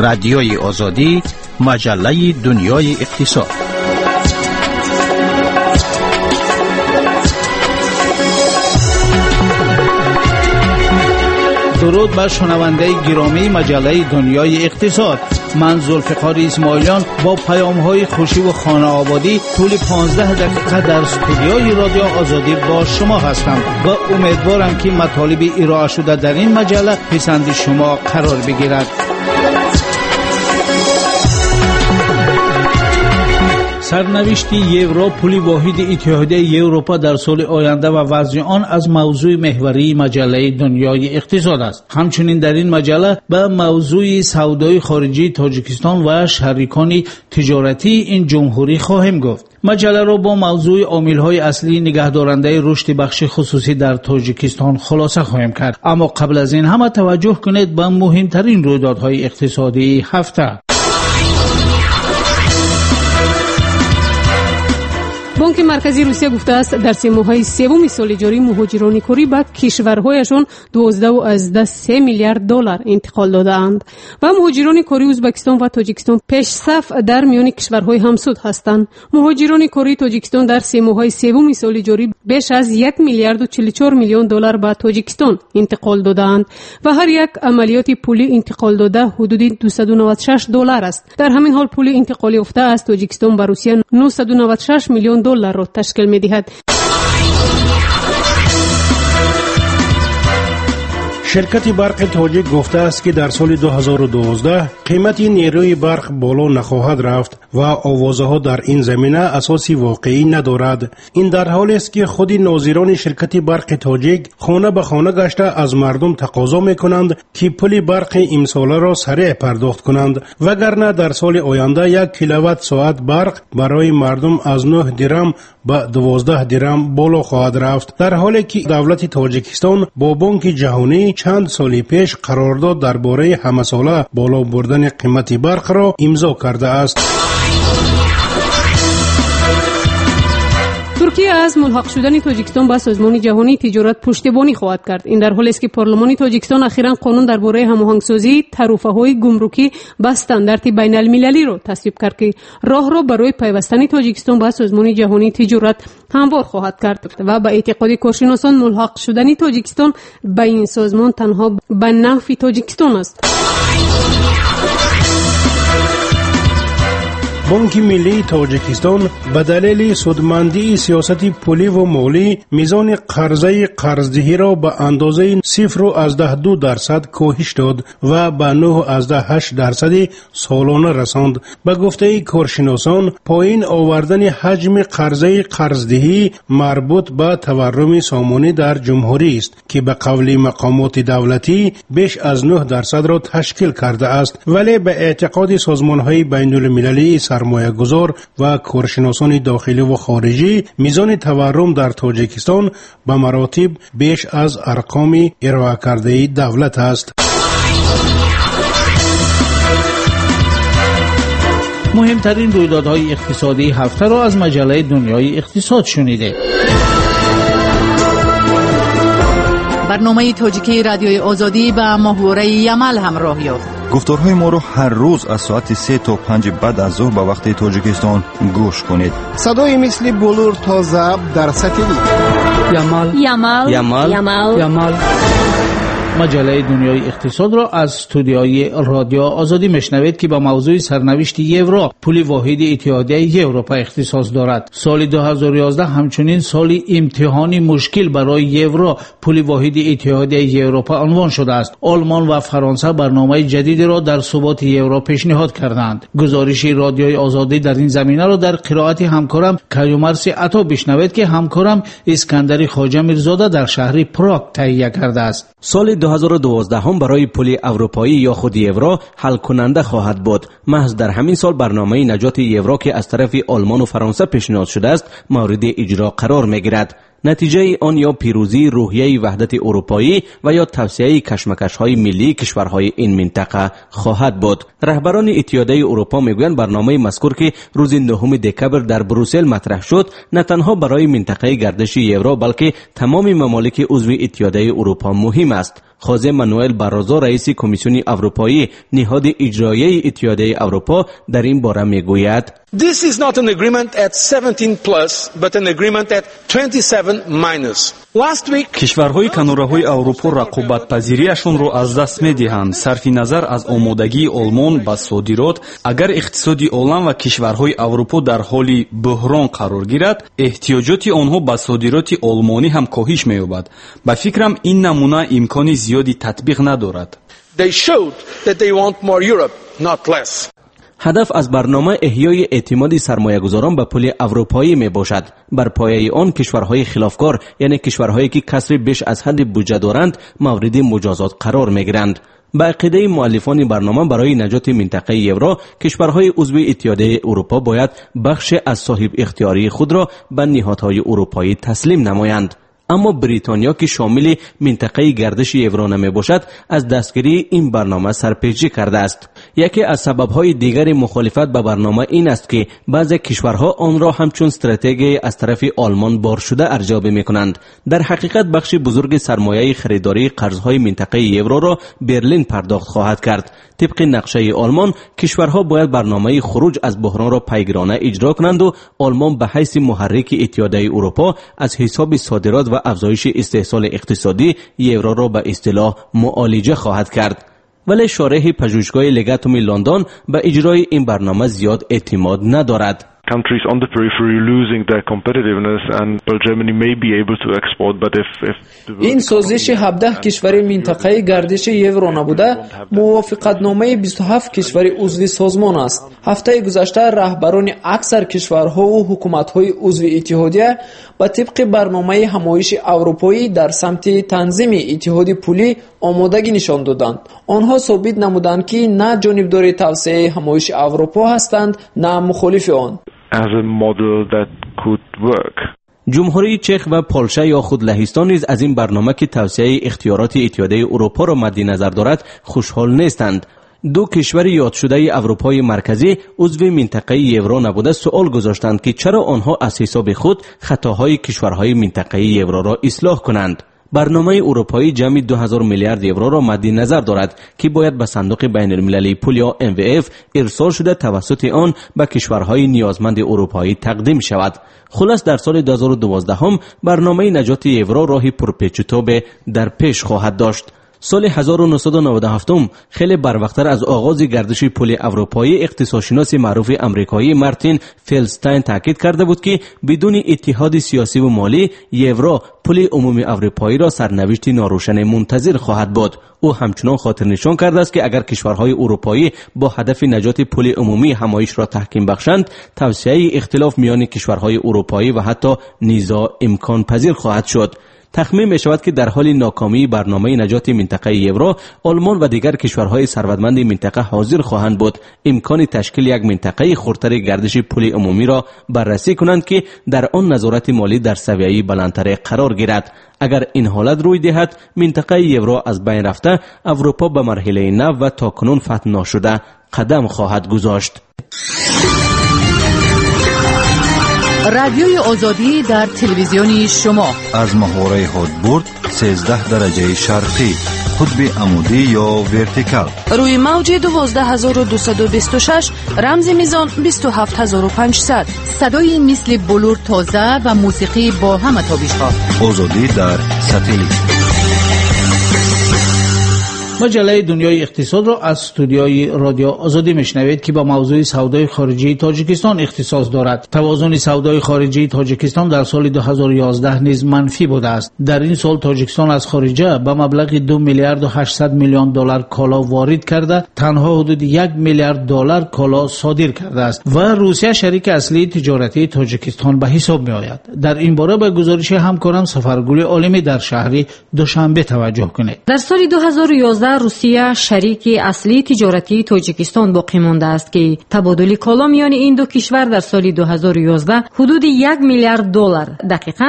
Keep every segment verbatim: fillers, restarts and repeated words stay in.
رادیوی آزادی، مجله دنیای اقتصاد. درود بر شنونده گرامی مجله دنیای اقتصاد. من ذوالفقار اسماعیلیان با پیام‌های خوشی و خانه آبادی طول پانزده دقیقه در استودیوی رادیو آزادی با شما هستم و امیدوارم که مطالب ارائه شده در این مجله پسند شما قرار بگیرد. سرنوشت یورو، پول واحد اتحادیه اروپا در سال آینده و وضع آن از موضوع محوری مجله دنیای اقتصاد است. همچنین در این مجله به موضوع سودای خارجی تاجیکستان و شریکان تجارتی این جمهوری خواهیم گفت. مجله را با موضوع عامل‌های اصلی نگهدارنده رشد بخش خصوصی در تاجیکستان خلاصه خواهیم کرد. اما قبل از این همه توجه کنید به مهمترین رویدادهای اقتصادی هفته. بانک مرکزی روسیه گفته است در سه ماهه سوم سال جاری مهاجران کره به کشورهایشان دوازده و از سه میلیارد دلار انتقال داده‌اند و مهاجران کره ازبکستان و تاجیکستان پیش صف در میان کشورهای همسود هستند. مهاجران کره تاجیکستان در سه ماهه سوم سال جاری بیش از یک میلیارد و چهل و چهار میلیون دلار به تاجیکستان انتقال داده‌اند و هر یک عملیات پولی انتقال داده حدود دویست و نود و شش دلار است. در همین حال پول انتقال یافته از تاجیکستان به روسیه نهصد و نود و شش میلیون دلار را تشکیل می‌دهد. شرکت برق تاجیک گفته است که در سال دو هزار و دوازده قیمت نیروی برق بالا نخواهد رفت و آوازها در این زمینه اساسی واقعی ندارد. این در حالی است که خود ناظران شرکت برق تاجیک خانه به خانه گشته از مردم تقاضا میکنند که پول برق امساله را سریع پرداخت کنند، وگرنه در سال آینده یک کیلووات ساعت برق برای مردم از نه درم به دوازده درم بالا خواهد رفت. در حالی که دولت تاجیکستان با بانک جهانی چند سال پیش قرارداد درباره همه ساله بالا بردن قیمت برق را امضا کرده است. ترکیه از ملحق شدن تاجیکستان به سازمان جهانی تجارت پشتیبانی خواهد کرد. این در حالی است که پارلمان تاجیکستان اخیراً قانون درباره هماهنگسازی تعرفه‌های گمرکی با استاندارد بین‌المللی را تصویب کرد که راه را برای پیوستن تاجیکستان به سازمان جهانی تجارت هموار خواهد کرد و به اعتقاد کارشناسان ملحق شدن تاجیکستان به این سازمان تنها به نفع تاجیکستان است. بانک ملی تاجیکستان به دلیل سودمندی سیاست پولی و مالی میزان قرضه قرضدهی را به اندازه صفر و از ده دو درصد کاهش داد و به نه از ده هشت درصد سالانه رساند. به گفته کارشناسان پایین آوردن حجم قرضه قرضدهی مربوط به تورم سامانی در جمهوری است که به قول مقامات دولتی بیش از نه درصد را تشکیل کرده است، ولی به اعتقاد سازمان‌های بین‌المللی سرمایه گذار و کارشناسان داخلی و خارجی میزان تورم در تاجیکستان به مراتب بیش از ارقام ارائه کرده دولت است. مهمترین رویدادهای اقتصادی هفته را از مجله دنیای اقتصاد شنیده. برنامه تاجیکی رادیوی آزادی به محوره یمل همراه یافت. گفتارهای ما را هر روز از ساعت سه تا پنج بعد از ظهر به وقت تاجیکستان گوش کنید. صدای مثل بلور تا ضبط در ساتلیت. یمل یمل یمل یمل یمل. مجله دنیای اقتصاد را از استودیوی رادیو آزادی میشنوید که با موضوع سرنوشت یورو، پول واحد اتحادیه اروپا اختصاص دارد. سال دو هزار و یازده همچنین سال امتحانی مشکل برای یورو، پول واحد اتحادیه اروپا عنوان شده است. آلمان و فرانسه برنامه جدیدی را در ثبات یورو پیشنهاد کردند. گزارش رادیوی آزادی در این زمینه را در قرائت همکارم کیومرث عطا بشنوید که همکارم اسکندر خواجه میرزاده در شهر پراگ تهیه کرده است. سال دو هزار و دوازده هم برای پول اروپایی یا خود یورو حل کننده خواهد بود. محض در همین سال برنامه نجات یورو که از طرف آلمان و فرانسه پیشنهاد شده است مورد اجرا قرار میگیرد. نتیجه آن یا پیروزی روحیه وحدت اروپایی و یا توسعه کشمکش‌های ملی کشورهای این منطقه خواهد بود. رهبران اتحادیه اروپا میگویند برنامه مذکور که روز نهم دکبر در بروسل مطرح شد نه تنها برای منطقه گردش یورو بلکه تمام ممالک عضو اتحادیه اروپا مهم است. خوزه مانوئل باروزو رئیس کمیسیون اروپایی نهاد اجرایی اتحادیه اروپا در این باره میگوید This is not an agreement at seventeen plus but an agreement at twenty-seven minus. Last week کشورهای کناره‌های اروپا رقابت‌پذیریشون رو از دست می‌دهند. صرف نظر از آمادگی آلمان به صادرات، اگر اقتصادی عالم و کشورهای اروپا در حال بحران قرار گیرد، احتیاجات آنها به صادرات آلمانی هم کاهش می‌یابد. به فکرم این نمونه امکان زیادی تطبیق ندارد. They showed that they want more Europe, not less. هدف از برنامه احیای اعتماد سرمایه‌گذاران به پول اروپایی می باشد. بر پایه آن کشورهای خلافکار یعنی کشورهایی که کسری بیش از حد بودجه دارند مورد مجازات قرار می گیرند. به عقیده مؤلفان برنامه برای نجات منطقه یورو کشورهای عضو اتحادیه اروپا باید بخش از صاحب اختیاری خود را به نهادهای اروپایی تسلیم نمایند. اما بریتانیا که شامل منطقه گردش یورو نمی باشد از دستگیری این برنامه سرپیچی کرده است. یکی از سبب‌های دیگر مخالفت به برنامه این است که بعضی کشورها آن را همچون استراتژی از طرف آلمان بار شده ارزیابی می‌کنند. در حقیقت بخش بزرگ سرمایه خریداری قرض‌های منطقه یورو را برلین پرداخت خواهد کرد. طبق نقشه آلمان کشورها باید برنامه خروج از بحران را پیگیرانه اجرا کنند و آلمان به حیث محرک اتحادیه اروپا از حساب صادرات و افزایش استحصال اقتصادی یورو را به اصطلاح معالجه خواهد کرد. ولی شارح پژوهشگاه لگاتوم لندن به اجرای این برنامه زیاد اعتماد ندارد. Countries on the periphery losing their competitiveness and Germany may be able to export but if, if این سازش هفده کشور منطقه گردش یورو نبوده موافقتنامه بیست و هفت کشور عضو سازمان است. هفته گذشته رهبران اکثر کشورها و حکومت‌های عضو اتحادیه با طبق برنامه همایش اروپایی در سمت تنظیم اتحاد پولی آمادگی نشان دادند. آنها ثابت نمودند که نه جانبدار توسعه همایش اروپا هستند نه مخالف آن. as a model that could work. جمهوری چک و پولشه یا خود لهستان نیز از این برنامه که توسعه اختیارات اتحادیه اروپا را مد نظر دارد خوشحال نیستند. دو کشور یاد شده اروپای مرکزی عضو منطقه یورو نبوده سوال گذاشتند که چرا آنها از حساب خود خطاهای کشورهای منطقه یورو را اصلاح کنند. برنامه اروپایی جمعی دو هزار میلیارد یورو را مد نظر دارد که باید به صندوق بین المللی پول یا ام وی اف ارسال شده توسط آن به کشورهای نیازمند اروپایی تقدیم شود. خلاص در سال دو هزار و دوازده هم برنامه نجات یورو راهی پرپیچ‌وتاب در پیش خواهد داشت. سال هزار و نهصد و نود و هفت خیلی بروقتر از آغاز گردش پول اروپایی اقتصادشناس معروف آمریکایی مارتین فلستاین تاکید کرده بود که بدون اتحاد سیاسی و مالی یورو پول عمومی اروپایی را سرنوشت ناروشن منتظر خواهد بود. او همچنان خاطر نشان کرده است که اگر کشورهای اروپایی با هدف نجات پول عمومی همایش را تحکیم بخشند توسعه اختلاف میان کشورهای اروپایی و حتی نیز امکان پذیر خواهد شد. تخمین می شود که در حال ناکامی برنامه نجات منطقه یورو آلمان و دیگر کشورهای ثروتمند منطقه حاضر خواهند بود امکان تشکیل یک منطقه خردتر گردش پول عمومی را بررسی کنند که در آن نظارت مالی در سویه بلندتر قرار گیرد. اگر این حالت روی دهد منطقه یورو از بین رفته اروپا به مرحله نو و تاکنون فتح نشده قدم خواهد گذاشت. رادیوی آزادی در تلویزیونی شما از محوره هادبورد سیزده درجه شرقی قطب عمودی یا ورتیکال روی موج دوازده هزار و دویست و بیست و شش رمز میزان بیست و هفت هزار و پانصد صدای مثل بلور تازه و موسیقی با همه تابش ها. آزادی در ساتلیت. مجله دنیای اقتصاد را از استودیوی رادیو آزادی میشنوید که با موضوع سودای خارجی تاجیکستان اختصاص دارد. توازن سودای خارجی تاجیکستان در سال دو هزار و یازده نیز منفی بوده است. در این سال تاجیکستان از خارجه به مبلغ دو میلیارد و هشتصد میلیون دلار کالا وارد کرده، تنها حدود یک میلیارد دلار کالا صادر کرده است و روسیه شریک اصلی تجارتی تاجیکستان به حساب می آید. در این باره به گزارش همکارم سفرگل عالمی در شهر دوشنبه توجه کنید. در سال دو هزار و یازده روسیه شریک اصلی تجارتی تاجیکستان باقی مانده است که تبادل کالا میان این دو کشور در سال دو هزار و یازده حدود یک میلیارد دلار دقیقاً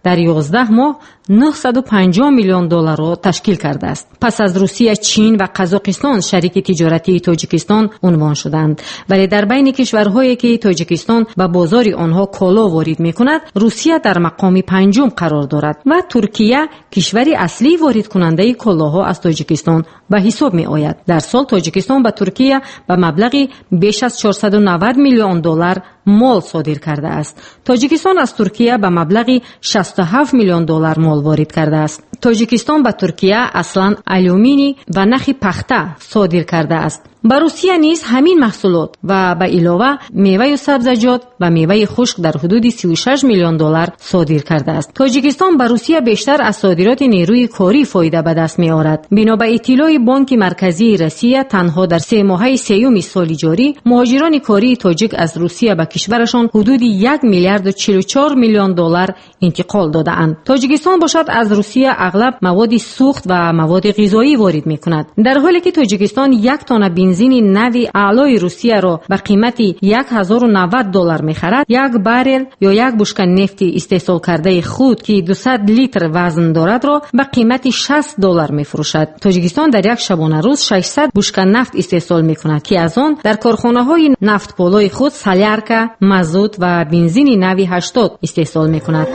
در یازده ماه نهصد و پنجاه میلیون دلار را تشکیل کرده است. پس از روسیه، چین و قزاقستان شریک تجارتی تاجیکستان عنوان شدند. ولی در بین کشورهایی که تاجیکستان به بازار آنها کالا وارد می‌کند، روسیه در مقام پنجم قرار دارد و ترکیه کشوری اصلی وارد کننده کالاها از تاجیکستان به حساب می‌آید. در سال تاجیکستان به ترکیه به مبلغی بیش از چهارصد و نود میلیون دلار مال صادر کرده است. تاجیکستان از ترکیه به مبلغی شصت و هفت میلیون دلار مال وارد کرده است. تاجیکستان به ترکیه اصلا آلومینی و نخ پخته صادر کرده است. به روسیه نیز همین محصولات و به علاوه میوه و سبزیجات و میوه خشک در حدود سی و شش میلیون دلار صادر کرده است. تاجیکستان به روسیه بیشتر از صادرات نیروی کاری فایده به دست می آورد. بنا به اطلاع بانک مرکزی روسیه، تنها در سه ماهه سیوم سال جاری مهاجران کاری تاجیک از روسیه به کشورشان حدود یک میلیارد و چهل و چهار میلیون دلار انتقال داده‌اند. تاجیکستان باشد از روسیه اغلب مواد سوخت و مواد غذایی وارد می‌کند، در حالی که تاجیکستان یک تن بنزین نوی اعلای روسیه را به قیمت هزار و نود دلار می‌خرد. یک بارل یا یک بشکه نفت استحصال کرده خود که دویست لیتر وزن دارد را به قیمت شصت دلار می‌فروشد. تاجیکستان در یک شبانه روز ششصد بشکه نفت استحصال می‌کند که از آن در کارخانه‌های نفت پالای خود سالیارکا، مازوت و بنزین نوی هشتاد استحصال می‌کند.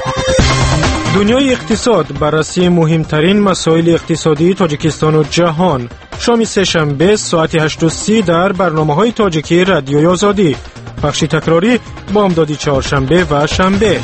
دنیای اقتصاد بررسی مهمترین مسائل اقتصادی تاجیکستان و جهان. شام سه‌شنبه ساعت هشت و سی در برنامه‌های تاجیکی رادیوی آزادی. بخش تکراری بامدادی چهارشنبه و شنبه.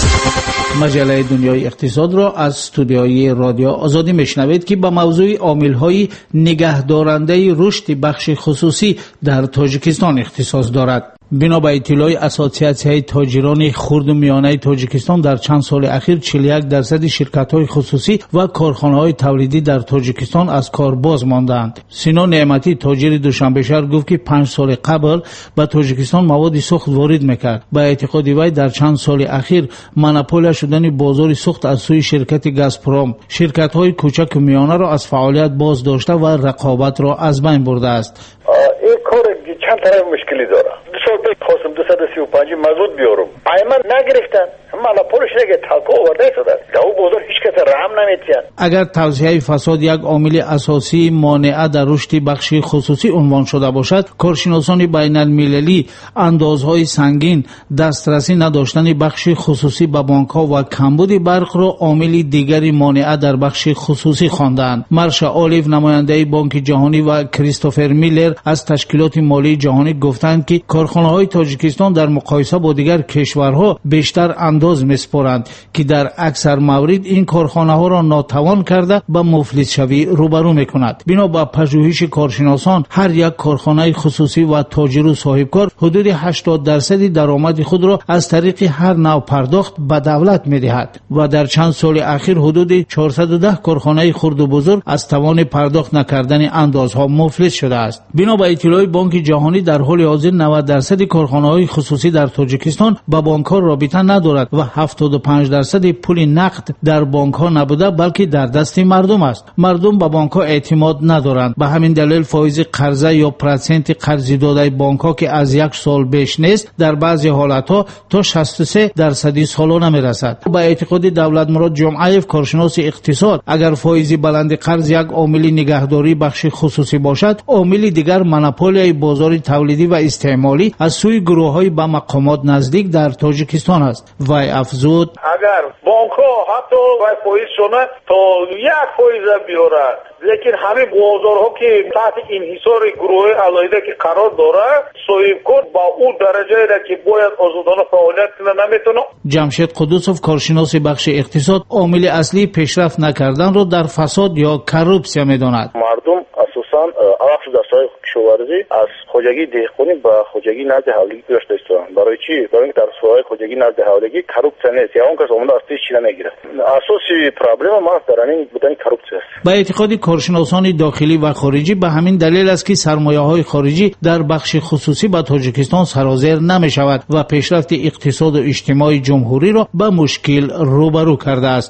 مجله دنیای اقتصاد را از استودیوی رادیو آزادی میشنوید که با موضوع عامل‌های نگهدارنده رشد بخش خصوصی در تاجیکستان اختصاص دارد. بنا به اطلاع اسوسیاسیون تاجران خرد و میانه تاجیکستان، در چند سال اخیر چهل و یک درصد شرکت‌های خصوصی و کارخانه‌های تولیدی در تاجیکستان از کار باز ماندند. سینا نعمتی، تاجر دوشنبه شهر، گفت که پنج سال قبل به تاجیکستان مواد سوخت وارد می‌کرد. به اعتقاد وی در چند سال اخیر مونوپول شدن بازار سوخت از سوی شرکت گازپروم شرکت‌های کوچک و میانه را از فعالیت باز داشته و رقابت را از بین برده است. این کار چند طرف مشکلی داره. دو سال پیش خواستم دویست و سی و پنج مازوت بیارم، ایمن نگرفتن، مونوپولش نگه تلقا آورده شده. در اون بازار هیچ کس رحم نمی‌کنه. اگر توسعه فساد یک عامل اساسی مانع در رشد بخش خصوصی عنوان شده باشد، کارشناسان بین المللی اندازهای سنگین، دسترسی نداشتن بخش خصوصی به بانک‌ها و کمبود برق را عامل دیگری مانع در بخش خصوصی خواندند. مارشا اولیو، نماینده بانک جهانی، و کریستوفر میلر از تشکیلات مالی جهانی گفتند که کارخانه‌های تاجیکستان در مقایسه با دیگر کشورها بیشتر انداز می‌سپارند که در اکثر موارد این کارخانه‌ها را ناتوان کرده به مفلس شوی روبرو می‌کند. بنا به پژوهش کارشناسان، هر یک کارخانه خصوصی و تاجر و صاحبکار حدود هشتاد درصد درآمد خود را از طریق هر نوع پرداخت به دولت می‌دهد و در چند سال اخیر حدود چهارصد و ده کارخانه خرد و بزرگ از توان پرداخت نکردن اندازها مفلس شده است. بنا به اطلاع بانک جهانی، در حال حاضر نود درصد کارخانه‌های خصوصی در تاجیکستان با بانک‌ها رابطه ندارد و هفتاد و پنج درصد پول نقد در بانک‌ها نبوده بلکه در دست مردم است. مردم به بانک‌ها اعتماد ندارند. به همین دلیل فایز قرضه یا پرسنت قرض داده بانک‌ها که از یک سال بیش نیست، در بعضی حالت‌ها تا شصت و سه درصد سالانه می‌رسد. با اعتقاد دولت مراد جمعیف، کارشناس اقتصاد، اگر فایز بلند قرض یک عامل نگهداری بخش خصوصی باشد، عامل دیگر مونوپولی بازار تولیدی و استعمالی از سوی گروه‌های با مقامات نزدیک در تاجیکستان است. وی افزود: اگر بانک‌ها حتی وای فایز شونه تا یک فایز بیارد، لیکن همه بازارها که تحت انحصار گروه علاوه که قرار داره، صاحبکار با اون درجه را که باید آزادانه فعالیت کنه نمیتونه. جمشید قدوسوف، کارشناس بخش اقتصاد، عامل اصلی پیشرفت نکردن را در فساد یا کروپسیا می‌داند. مردم اساساً علاقه در سایر کشاورزی از خواجگی دهقانی به خواجگی نزد حولگی گذاشته است. برای چی؟ برای اینکه در سوای خواجگی نزد حولگی کروپسیا نیست، یا اون کس اومده استش چیزی نمیگیره. اساسی پرابلم ما در این بودن کروپسیا است. با اعتقاد کارشناسان داخلی و خارجی، به همین دلیل است که سرمایه‌های خارجی در بخش خصوصی به تاجیکستان سرازیر نمی‌شود و پیشرفت اقتصاد و اجتماعی جمهوری را به مشکل روبرو کرده است.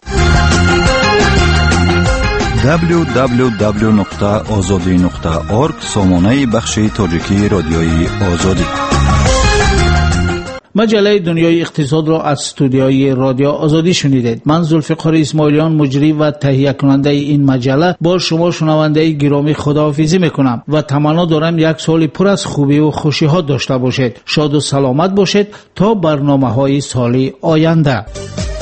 دبلیو دبلیو دبلیو نقطه آزادی نقطه اورگ سامانه بخش تاجیکی رادیوی آزادی. مجله دنیای اقتصاد را از استودیوی رادیو آزادی شنیدید. من ذوالفقار اسماعیلیان مجری و تهیه کننده این مجله با شما شنونده گرامی خداحافظی میکنم و تمنا دارم یک سال پر از خوبی و خوشی ها داشته باشید. شاد و سلامت باشید تا برنامه های سالی آینده.